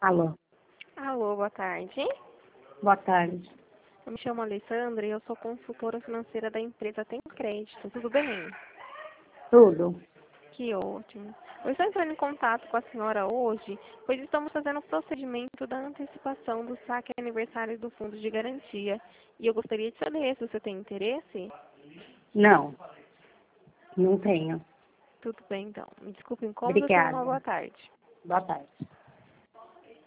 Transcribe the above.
Alô, Alô, boa tarde. boa tarde. Eu me chamo Alessandra e eu sou consultora financeira da empresa Tem Crédito. Tudo bem? Tudo? Que ótimo. Eu estou entrando em contato com a senhora hoje, pois estamos fazendo o procedimento da antecipação do saque aniversário do Fundo de Garantia. E eu gostaria de saber se você tem interesse. Não, não tenho. Tudo bem, então. Me desculpe o incômodo e tenha uma Obrigada. boa tarde. Boa tarde.